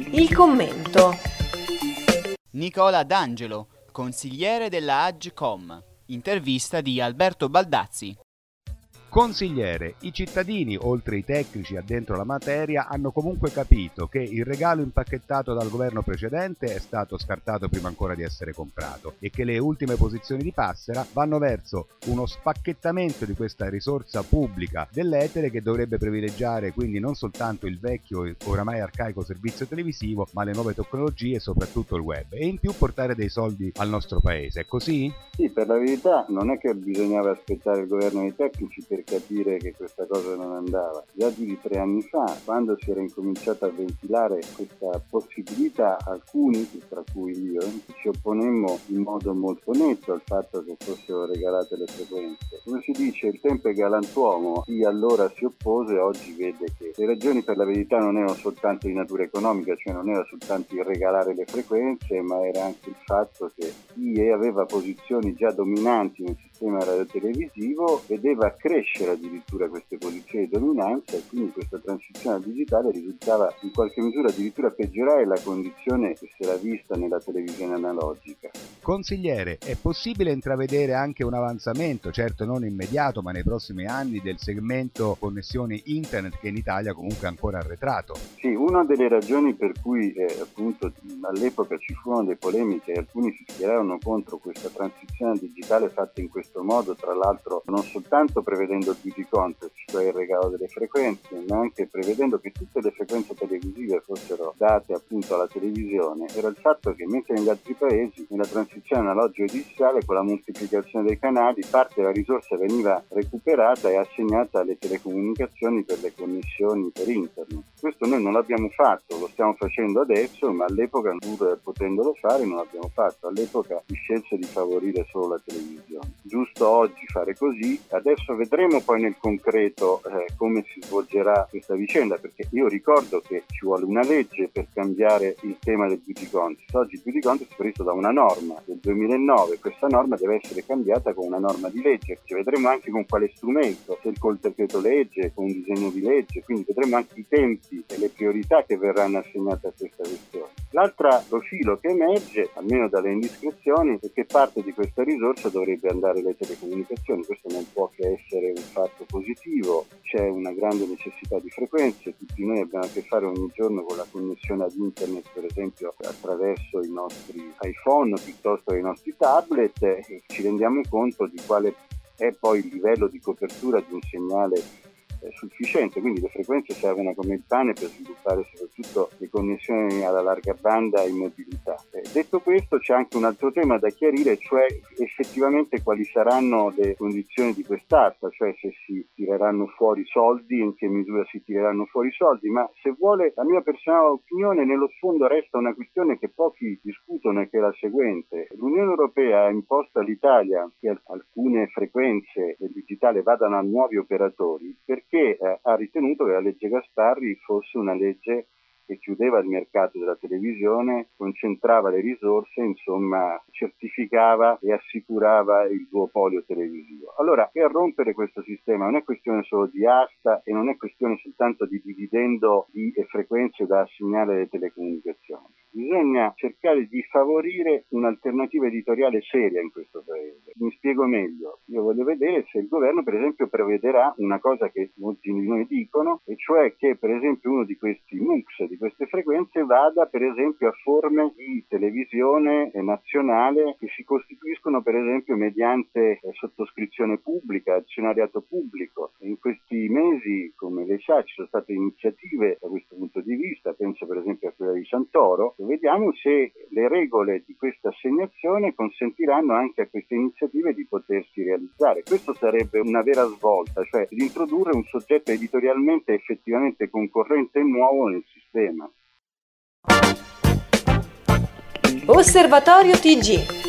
Il commento. Nicola D'Angelo, consigliere della Agcom. Intervista di Alberto Baldazzi. Consigliere, i cittadini, oltre i tecnici addentro la materia, hanno comunque capito che il regalo impacchettato dal governo precedente è stato scartato prima ancora di essere comprato e che le ultime posizioni di Passera vanno verso uno spacchettamento di questa risorsa pubblica dell'etere che dovrebbe privilegiare quindi non soltanto il vecchio e oramai arcaico servizio televisivo, ma le nuove tecnologie e soprattutto il web, e in più portare dei soldi al nostro paese. È così? Sì, per la verità non è che bisognava aspettare il governo dei tecnici per capire che questa cosa non andava. Già di 3 anni fa, quando si era incominciato a ventilare questa possibilità, alcuni, tra cui io, ci opponemmo in modo molto netto al fatto che fossero regalate le frequenze. Come si dice, il tempo è galantuomo, chi allora si oppose oggi vede che le ragioni per la verità non erano soltanto di natura economica, cioè non era soltanto il regalare le frequenze, ma era anche il fatto che chi aveva posizioni già dominanti nel sistema radiotelevisivo vedeva crescere addirittura queste posizioni di dominanza, e quindi questa transizione al digitale risultava in qualche misura addirittura peggiorare la condizione che si era vista nella televisione analogica. Consigliere, è possibile intravedere anche un avanzamento, certo non immediato, ma nei prossimi anni, del segmento connessioni internet, che in Italia comunque è ancora arretrato? Sì, una delle ragioni per cui appunto all'epoca ci furono delle polemiche e alcuni si schierarono contro questa transizione digitale fatta in questo modo, tra l'altro non soltanto prevedendo il beauty contest, cioè il regalo delle frequenze, ma anche prevedendo che tutte le frequenze televisive fossero date appunto alla televisione, era il fatto che mentre negli altri paesi nella transizione analogico-digitale, con la moltiplicazione dei canali, parte della risorsa veniva recuperata e assegnata alle telecomunicazioni per le connessioni per internet. Questo noi non l'abbiamo fatto, lo stiamo facendo adesso, ma all'epoca, pur potendolo fare, non l'abbiamo fatto. All'epoca si scelse di favorire solo la televisione. Giusto oggi fare così. Adesso vedremo poi nel concreto come si svolgerà questa vicenda, perché io ricordo che ci vuole una legge per cambiare il tema del beauty contest. Oggi il beauty contest è previsto da una norma del 2009, questa norma deve essere cambiata con una norma di legge. Ci vedremo anche con quale strumento, se col decreto legge, con un disegno di legge, quindi vedremo anche i tempi e le priorità che verranno assegnate a questa questione. L'altro profilo che emerge, almeno dalle indiscrezioni, è che parte di questa risorsa dovrebbe andare alle telecomunicazioni. Questo non può che essere un fatto positivo, c'è una grande necessità di frequenze, tutti noi abbiamo a che fare ogni giorno con la connessione ad internet, per esempio attraverso i nostri iPhone piuttosto che i nostri tablet, e ci rendiamo conto di quale è poi il livello di copertura di un segnale sufficiente, quindi le frequenze servono come il pane per sviluppare soprattutto le connessioni alla larga banda e in mobilità. Detto questo, c'è anche un altro tema da chiarire, cioè effettivamente quali saranno le condizioni di quest'asta, cioè se si tireranno fuori soldi, in che misura si tireranno fuori soldi, ma se vuole la mia personale opinione, nello sfondo resta una questione che pochi discutono e che è la seguente. L'Unione Europea ha imposto all'Italia che alcune frequenze del digitale vadano a nuovi operatori perché ha ritenuto che la legge Gasparri fosse una legge che chiudeva il mercato della televisione, concentrava le risorse, insomma certificava e assicurava il duopolio televisivo. Allora, per rompere questo sistema non è questione solo di asta e non è questione soltanto di dividendo di frequenze da assegnare alle telecomunicazioni. Bisogna cercare di favorire un'alternativa editoriale seria in questo paese. Mi spiego meglio. Io voglio vedere se il governo, per esempio, prevederà una cosa che molti di noi dicono, e cioè che, per esempio, uno di questi MUX, di queste frequenze, vada, per esempio, a forme di televisione nazionale che si costituiscono, per esempio, mediante sottoscrizione pubblica, azionariato pubblico. In questi mesi, come lei sa, ci sono state iniziative da questo punto di vista, penso per esempio a quella di Santoro. Vediamo se le regole di questa assegnazione consentiranno anche a queste iniziative di potersi realizzare. Questo sarebbe una vera svolta, cioè di introdurre un soggetto editorialmente effettivamente concorrente e nuovo nel sistema. Osservatorio TG.